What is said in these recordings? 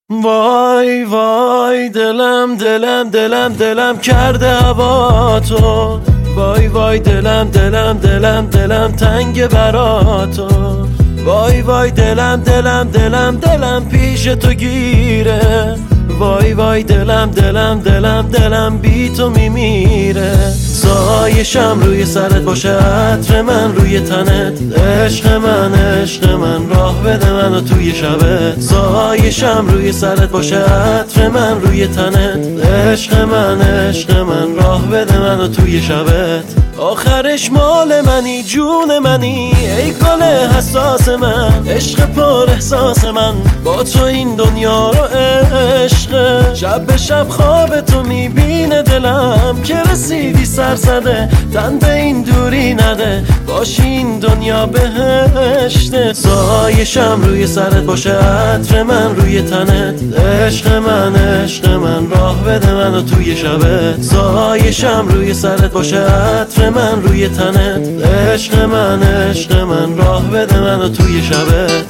وای وای دلم دلم دلم دلم کرده هوا تو. وای وای دلم دلم دلم دلم تنگ برا تو. وای وای دلم دلم دلم دلم پیش تو گیره. وای وای دلم دلم دلم دلم بی تو میمیره. سایشم روی سرت باشه، عطر من روی تنت. عشق من عشق من راه بده منو توی شبت. سایشم روی سرت باشه، عطر من روی تنت. عشق من عشق من راه بده منو توی شبت. آخرش مال منی، جون منی، ای گل حساس من. عشق پر احساس من با تو این دنیا رو عشق. شب به شب خواب تو میبینه دلم که رسیدی سرزده. تن به این دوری نده، باشی این دنیا بهشته. سایشم روی سرت باشه، عطر من روی تنت. عشق من عشق من راه بده منو توی شبت. سایشم روی سرت باشه، عطر من روی تنت. عشق من عشق من راه بده منو توی شبت.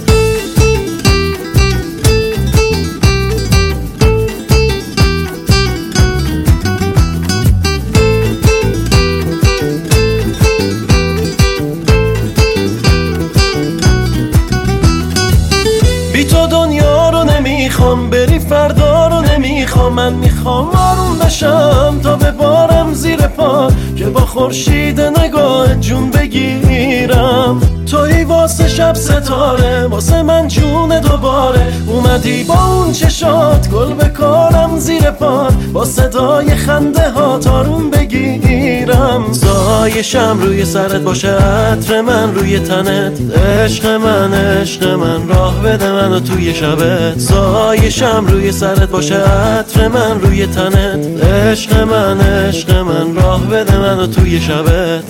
بی تو دنیا رو نمیخوام، بری فردا رو نمیخوام. من میخوام آروم بشم تا ببارم زیر پا، که با خورشید نگاه جون بگیرم. توی واسه شب ستاره، واسه من جون دوباره. اومدی با اون چشات گل بکارم زیر پات، با صدای خنده ها آروم بگیرم. سایشم روی سرت باشه، عطر من روی تنت. عشق من عشق من راه بده منو توی شبت. سایشم روی سرت باشه، عطر من روی تنت. عشق من عشق من راه بده منو توی شبت.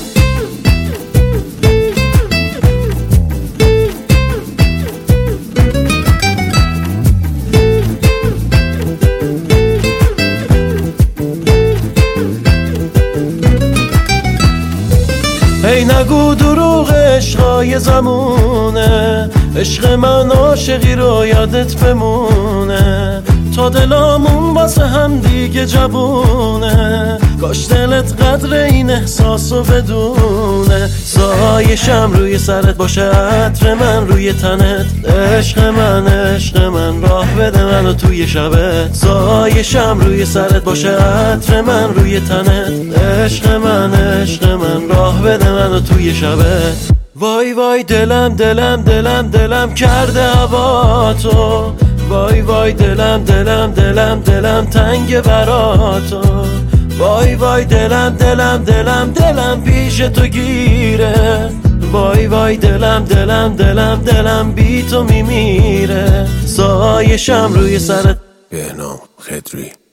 ای نگو دروغ عشقای زمونه. عشق من عاشقی رو یادت بمونه، تا دلامون واسه هم دیگه جوونه. کاش دلت قدر این احساسو بدونه. سایشم روی سرت باشه، عطر من روی تنت. عشق من عشق من راه بده منو توی شبت. سایشم روی سرت باشه، عطر من روی تنت. عشق من عشق من راه بده منو توی شبت. وای وای دلم دلم دلم دلم کرده هوا تو. وای وای دلم دلم دلم دلم تنگ برا تو. وای وای دلم دلم دلم دلم پیش تو گیره. وای وای دلم دلم دلم دلم بی تو میمیره. سایشم روی سرت. بهنام خدری.